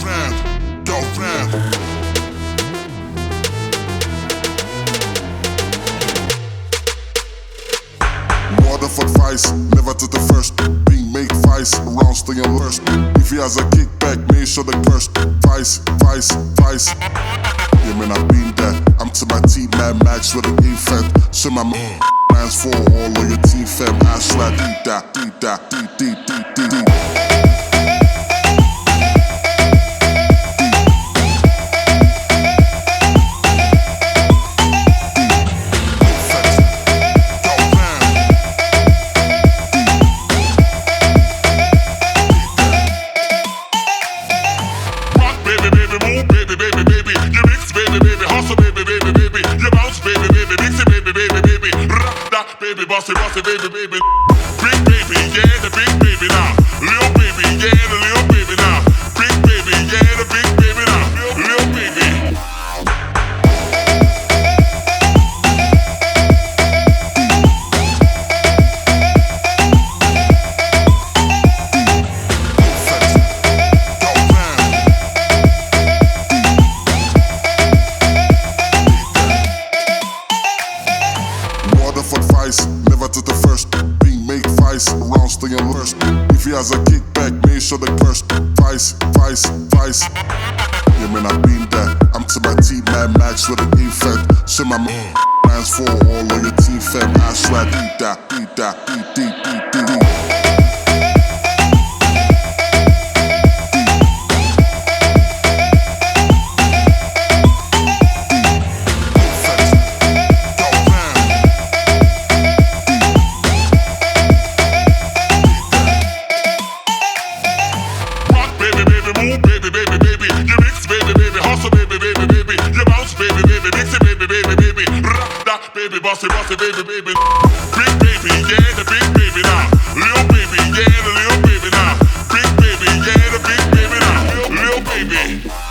Word of advice, never to the first. Being made vice, around staying worst. If he has a kickback, make sure the curse. Vice. Yeah, man, I've been there. I'm to my team, Mad Max with an infant. So my man's for all of your team, fam. I swear, deep that. Baby, bossy, baby. Big baby, yeah, the big baby now. Little baby, yeah, the little baby now. Big baby, yeah, the big baby now. Little baby. Word of advice, never to the first. Being made vice, around staying worst. If he has a kickback, make sure the curse. Vice. Yeah, man, I've been there. I'm to my team, Mad Max with an infant. So my man's for all of your team, fam. I swear, deep that. Baby, you mix, baby, hustle, baby, you bounce, baby, mix it, baby, rock that, baby, bossy, baby, big baby, yeah, the big baby now, little baby, yeah, the little baby now, big baby, yeah, the big baby now, little baby.